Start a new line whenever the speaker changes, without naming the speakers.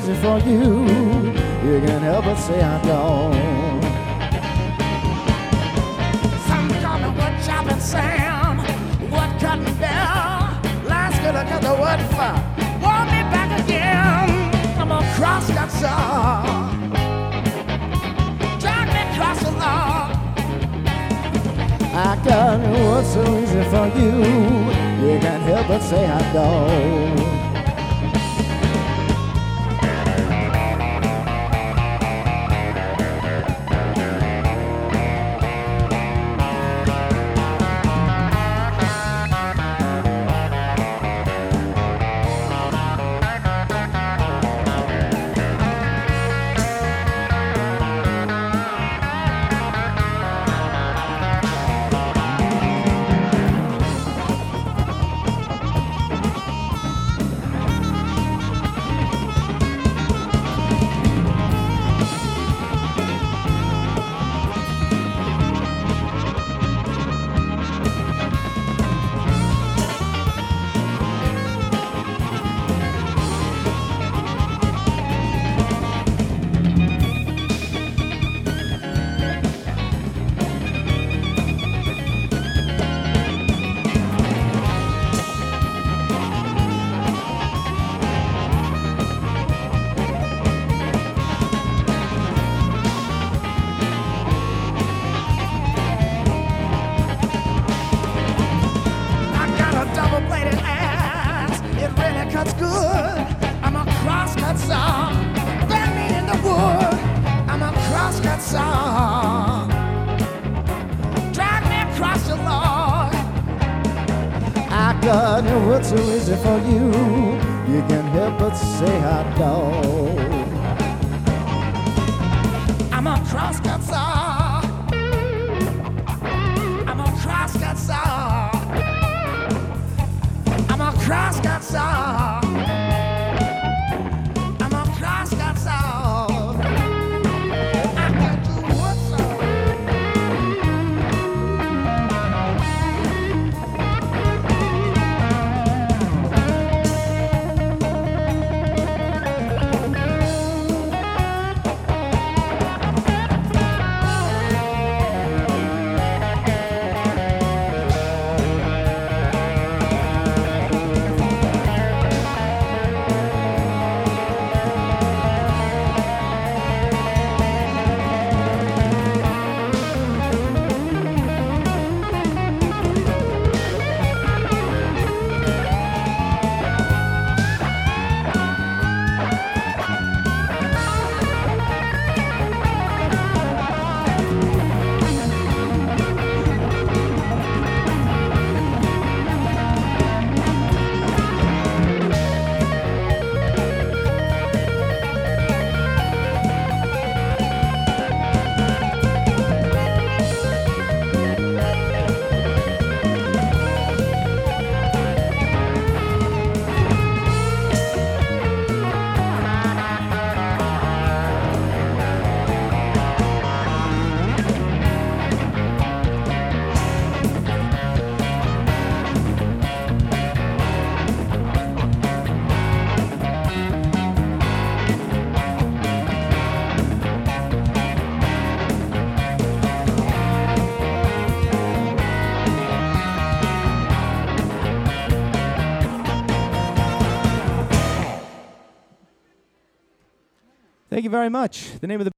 easy for you. You can't help but say I don't.
Some call me wood chopping Sam, wood cutting down. Last good I got the wood for. Want me back again? I'm a crosscut saw. Drag me across the lawn.
I got what's so easy for you. You can't help but say I don't.
Double-bladed axe, it really cuts good. I'm a crosscut saw, that mean in the wood. I'm a crosscut saw, drag me across the lawn.
I got what's so easy for you. You can't help but say I don't.
I'm a crosscut saw, I'm a crosscut saw. I'm a crosscut saw. I'm a crosscut saw. I can do what
Thank you very much. The name of the